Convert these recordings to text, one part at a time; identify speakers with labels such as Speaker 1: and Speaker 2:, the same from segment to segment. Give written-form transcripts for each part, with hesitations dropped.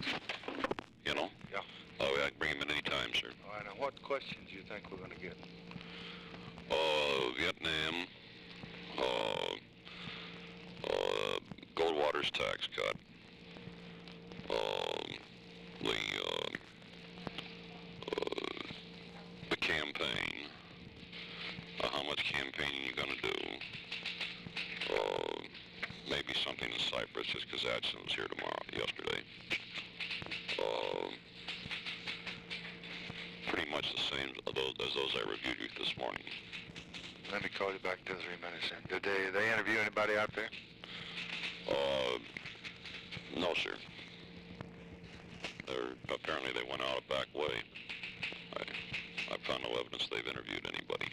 Speaker 1: You know?
Speaker 2: Yeah.
Speaker 1: Oh, yeah, I can bring him in any time, sir.
Speaker 2: All right, now what questions do you think we're going to get?
Speaker 1: Vietnam, Goldwater's tax cut, the campaign, how much campaigning you're going to do, maybe something in Cyprus, just because Adson was here yesterday. Pretty much the same as those I reviewed you this morning.
Speaker 2: Let me call you back in 3 minutes then. Did they interview anybody out there?
Speaker 1: No, sir. Apparently they went out a back way. I found no evidence they've interviewed anybody.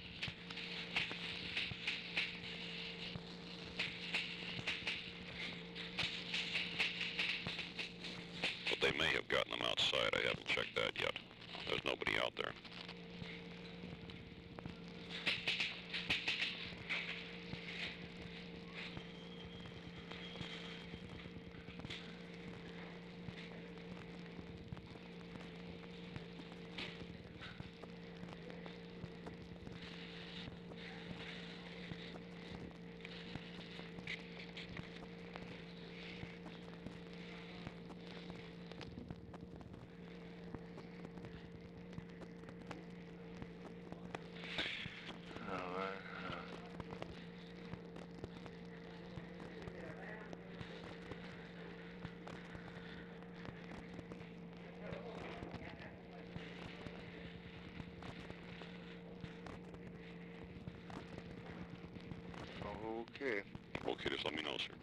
Speaker 1: But they may have gotten them outside. I haven't checked that yet. There's nobody out there.
Speaker 2: All right. Okay.
Speaker 1: Okay, just let me know, sir.